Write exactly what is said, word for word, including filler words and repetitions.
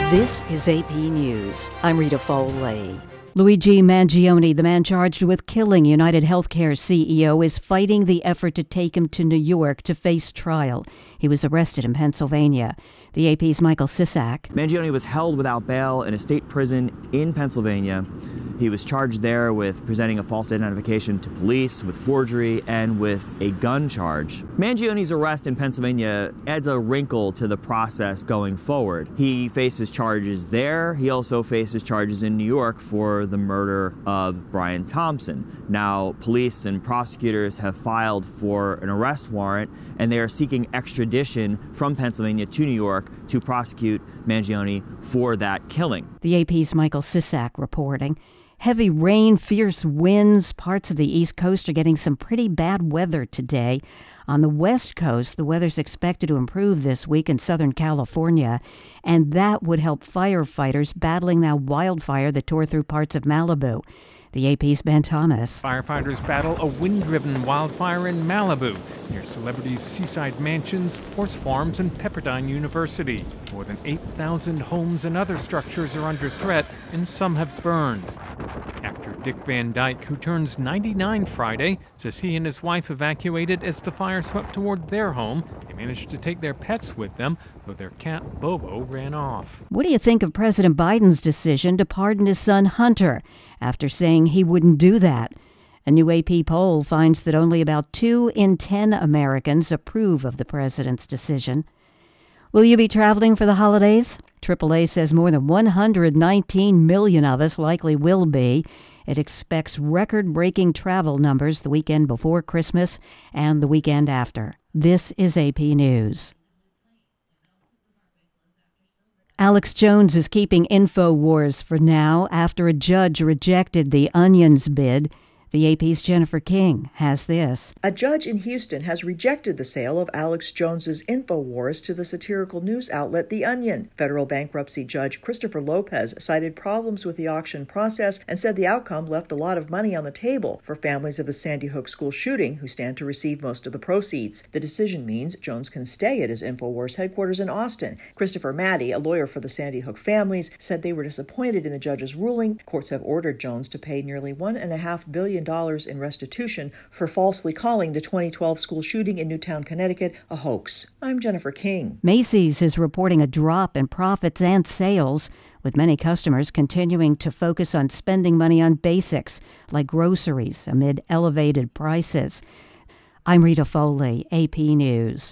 This is A P News. I'm Rita Foley. Luigi Mangione, the man charged with killing United Healthcare C E O, is fighting the effort to take him to New York to face trial. He was arrested in Pennsylvania. The A P's Michael Sisak. Mangione was held without bail in a state prison in Pennsylvania. He was charged there with presenting a false identification to police, with forgery, and with a gun charge. Mangione's arrest in Pennsylvania adds a wrinkle to the process going forward. He faces charges there. He also faces charges in New York for the murder of Brian Thompson. Now, police and prosecutors have filed for an arrest warrant, and they are seeking extradition from Pennsylvania to New York to prosecute Mangione for that killing. The A P's Michael Sisak reporting. Heavy rain, fierce winds. Parts of the East Coast are getting some pretty bad weather today. On the West Coast, the weather's expected to improve this week in Southern California, and that would help firefighters battling that wildfire that tore through parts of Malibu. The A P's Ben Thomas. Firefighters battle a wind-driven wildfire in Malibu, near celebrities' seaside mansions, horse farms, and Pepperdine University. More than eight thousand homes and other structures are under threat, and some have burned. Actor Dick Van Dyke, who turns ninety-nine Friday, says he and his wife evacuated as the fire swept toward their home. They managed to take their pets with them, though their cat Bobo ran off. What do you think of President Biden's decision to pardon his son Hunter after saying he wouldn't do that? A new A P poll finds that only about two in ten Americans approve of the president's decision. Will you be traveling for the holidays? triple A says more than one hundred nineteen million of us likely will be. It expects record-breaking travel numbers the weekend before Christmas and the weekend after. This is A P News. Alex Jones is keeping InfoWars for now after a judge rejected the Onion's bid. The A P's Jennifer King has this. A judge in Houston has rejected the sale of Alex Jones's InfoWars to the satirical news outlet The Onion. Federal bankruptcy judge Christopher Lopez cited problems with the auction process and said the outcome left a lot of money on the table for families of the Sandy Hook school shooting, who stand to receive most of the proceeds. The decision means Jones can stay at his InfoWars headquarters in Austin. Christopher Maddy, a lawyer for the Sandy Hook families, said they were disappointed in the judge's ruling. Courts have ordered Jones to pay nearly one and a half billion dollars in restitution for falsely calling the twenty twelve school shooting in Newtown, Connecticut, a hoax. I'm Jennifer King. Macy's is reporting a drop in profits and sales, with many customers continuing to focus on spending money on basics like groceries amid elevated prices. I'm Rita Foley, A P News.